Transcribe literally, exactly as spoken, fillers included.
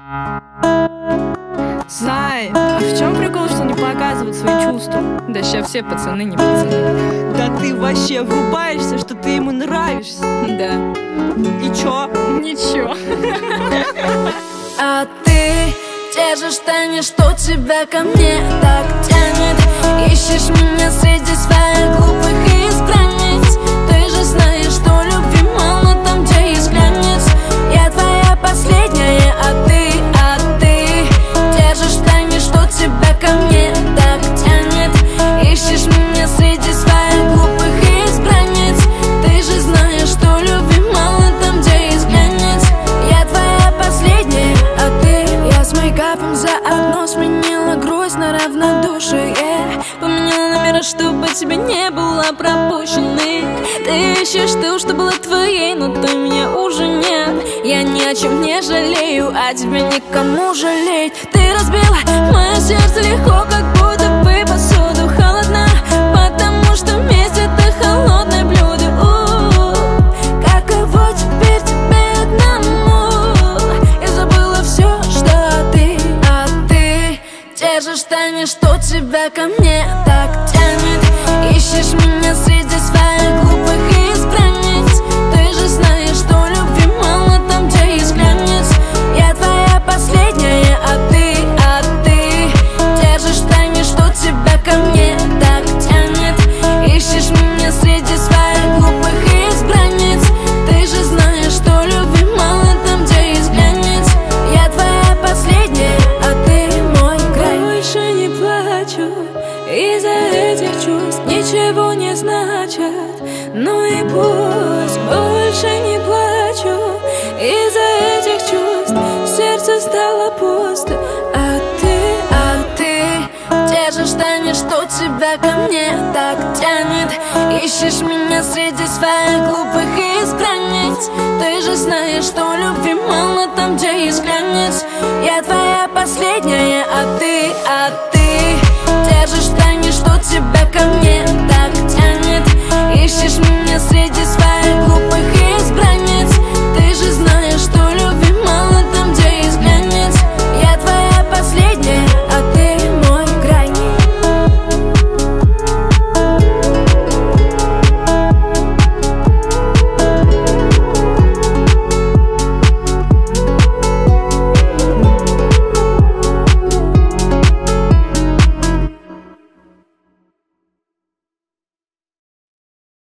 Зай, а в чем прикол, что не показывать свои чувства? Да сейчас все пацаны не пацаны. Да ты вообще врубаешься, что ты ему нравишься. Да. И чё? Ничего. А ты держишь штаны, что тебя ко мне так тянет. Ищешь меня среди своих глупых избранниц. Ты же знаешь, что любви мало там, где есть глянец. Я твоя последняя, а ты, а ты держишь штаны, что тебя ко мне так тянет. Ищешь меня среди своих глупых избранниц. Ты же знаешь, что любви мало там, где есть глянец. Я твоя последняя, а ты. Я с мейкапом заодно сменила грусть на равнодушие. Поменяла номера, чтобы тебя не было пропущенных. Ты ищешь ту, что была твоей, но той меня уже нет. Я ни о чем не жалею, а тебя никому жалеть. Ты разбила мое сердце легко, как будто бы посуду холодна, потому что вместе это холодное блюдо. У-у-у. Каково теперь тебе одному? Я забыла все, что ты, а ты держишь тайны, что тебя ко мне так тянет. Ищешь меня среди своих глупых избранниц. Ты же знаешь, что любви мало там, где есть глянец. Я твоя последняя, а ты, а ты держишь тайны, что тебя ко мне так тянет. Ищешь меня среди своих глупых избранниц. Ты же знаешь, что любви мало там, где есть глянец. Я твоя последняя, а ты мой край. Больше не плачу из-за этих чувств, ничего не значат. Ну и пусть. Больше не плачу из-за этих чувств, сердце стало пусто. А ты, а ты держишь тайны, что тебя ко мне так тянет. Ищешь меня среди своих глупых избранниц. Ты же знаешь, что любви мало там, где есть глянец. Я твоя последняя, а ты